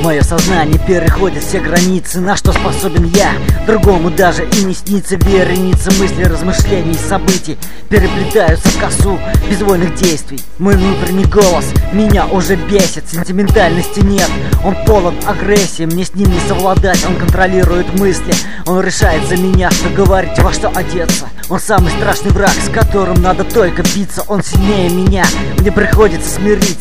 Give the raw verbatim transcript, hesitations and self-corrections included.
Мое сознание переходит все границы, на что способен я. Другому даже и не снится. Вереница мыслей, размышлений, событий переплетаются в косу безвольных действий. Мой внутренний голос меня уже бесит. Сентиментальности нет, он полон агрессии. Мне с ним не совладать, он контролирует мысли. Он решает за меня, что говорить, во что одеться. Он самый страшный враг, с которым надо только биться. Он сильнее меня, мне приходится смириться